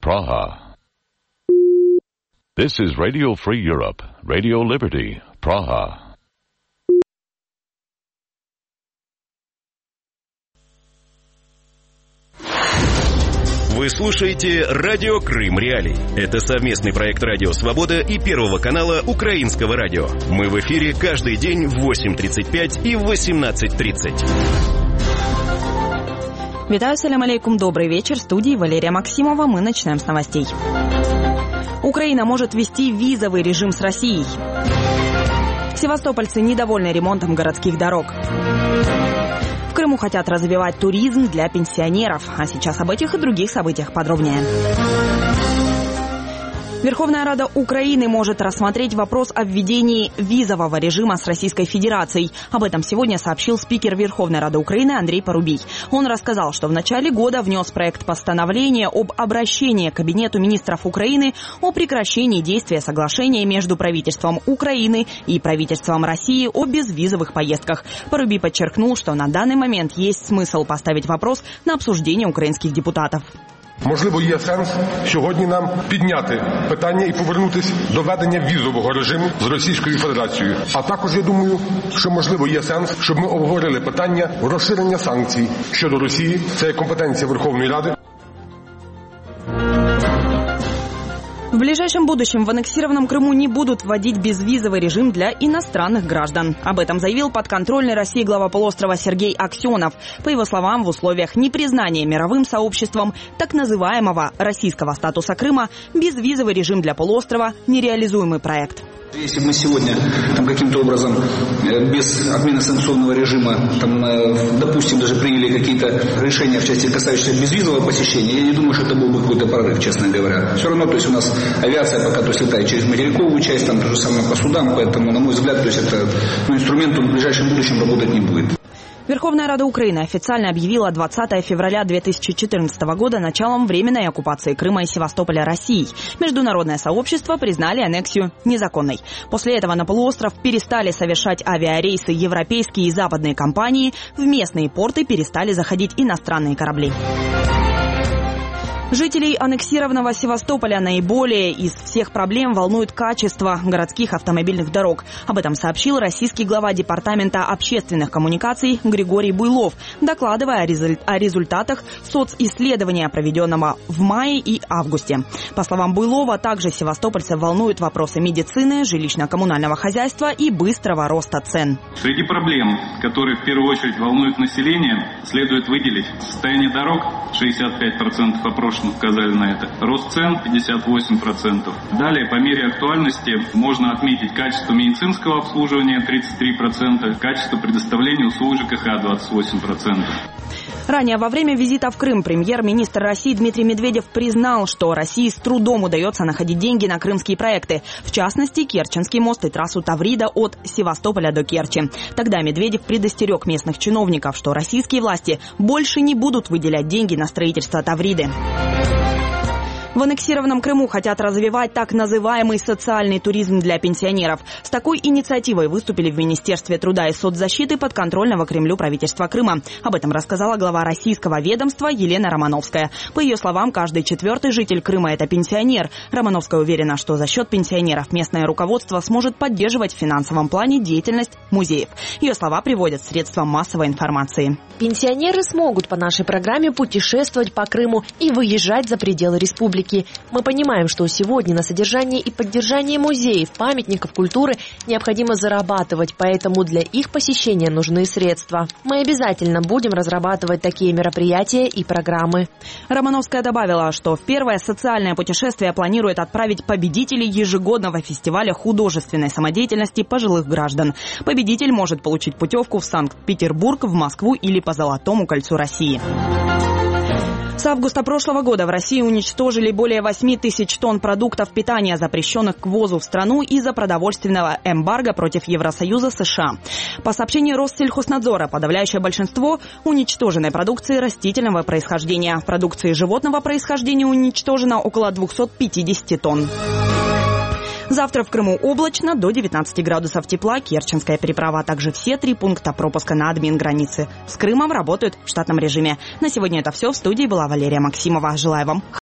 Praha. This is Radio Free Europe, Radio Liberty, Praha. Вы слушаете «Радио Крым Реалии». Это совместный проект «Радио Свобода» и Первого канала Украинского радио. Мы в эфире каждый день в 8:35 и в 18:30. Витаю, салям алейкум, добрый вечер. В студии Валерия Максимова. Мы начинаем с новостей. Украина может ввести визовый режим с Россией. Севастопольцы недовольны ремонтом городских дорог. В Крыму хотят развивать туризм для пенсионеров. А сейчас об этих и других событиях подробнее. Верховная Рада Украины может рассмотреть вопрос о введении визового режима с Российской Федерацией. Об этом сегодня сообщил спикер Верховной Рады Украины Андрей Парубий. Он рассказал, что в начале года внес проект постановления об обращении к Кабинету министров Украины о прекращении действия соглашения между правительством Украины и правительством России о безвизовых поездках. Парубий подчеркнул, что на данный момент есть смысл поставить вопрос на обсуждение украинских депутатов. Можливо, є сенс сьогодні нам підняти питання і повернутися до введення візового режиму з Російською Федерацією. А також, я думаю, що можливо є сенс, щоб ми обговорили питання розширення санкцій щодо Росії. Це є компетенція Верховної Ради. В ближайшем будущем в аннексированном Крыму не будут вводить безвизовый режим для иностранных граждан. Об этом заявил подконтрольный России глава полуострова Сергей Аксенов. По его словам, в условиях непризнания мировым сообществом так называемого российского статуса Крыма безвизовый режим для полуострова – нереализуемый проект. Если бы мы сегодня каким-то образом без отмены санкционного режима, допустим, даже приняли какие-то решения в части касающиеся безвизового посещения, я не думаю, что это был бы какой-то прорыв, честно говоря. Все равно, то есть у нас авиация пока то есть летает через материковую часть, то же самое по судам, поэтому, на мой взгляд, то есть это инструмент в ближайшем будущем работать не будет. Верховная Рада Украины официально объявила 20 февраля 2014 года началом временной оккупации Крыма и Севастополя Россией. Международное сообщество признали аннексию незаконной. После этого на полуостров перестали совершать авиарейсы европейские и западные компании, в местные порты перестали заходить иностранные корабли. Жителей аннексированного Севастополя наиболее из всех проблем волнует качество городских автомобильных дорог. Об этом сообщил российский глава Департамента общественных коммуникаций Григорий Буйлов, докладывая о результатах социсследования, проведенного в мае и августе. По словам Буйлова, также севастопольцев волнуют вопросы медицины, жилищно-коммунального хозяйства и быстрого роста цен. Среди проблем, которые в первую очередь волнуют население, следует выделить состояние дорог, 65% опрошенных указали на это. Рост цен 58%. Далее, по мере актуальности, можно отметить качество медицинского обслуживания 33%, качество предоставления услуг ЖКХ 28%. Ранее во время визита в Крым премьер-министр России Дмитрий Медведев признал, что России с трудом удается находить деньги на крымские проекты, в частности, Керченский мост и трассу Таврида от Севастополя до Керчи. Тогда Медведев предостерег местных чиновников, что российские власти больше не будут выделять деньги на строительство Тавриды. В аннексированном Крыму хотят развивать так называемый социальный туризм для пенсионеров. С такой инициативой выступили в Министерстве труда и соцзащиты подконтрольного Кремлю правительства Крыма. Об этом рассказала глава российского ведомства Елена Романовская. По ее словам, каждый четвертый житель Крыма – это пенсионер. Романовская уверена, что за счет пенсионеров местное руководство сможет поддерживать в финансовом плане деятельность музеев. Ее слова приводят средства массовой информации. Пенсионеры смогут по нашей программе путешествовать по Крыму и выезжать за пределы республики. Мы понимаем, что сегодня на содержание и поддержание музеев, памятников культуры необходимо зарабатывать, поэтому для их посещения нужны средства. Мы обязательно будем разрабатывать такие мероприятия и программы. Романовская добавила, что в первое социальное путешествие планирует отправить победителей ежегодного фестиваля художественной самодеятельности пожилых граждан. Победитель может получить путевку в Санкт-Петербург, в Москву или по Золотому кольцу России. С августа прошлого года в России уничтожили более 8 тысяч тонн продуктов питания, запрещенных к ввозу в страну из-за продовольственного эмбарго против Евросоюза США. По сообщению Россельхознадзора, подавляющее большинство уничтоженной продукции растительного происхождения. В продукции животного происхождения уничтожено около 250 тонн. Завтра в Крыму облачно, до 19 градусов тепла, Керченская переправа, а также все 3 пункта пропуска на админ-границы с Крымом работают в штатном режиме. На сегодня это все. В студии была Валерия Максимова. Желаю вам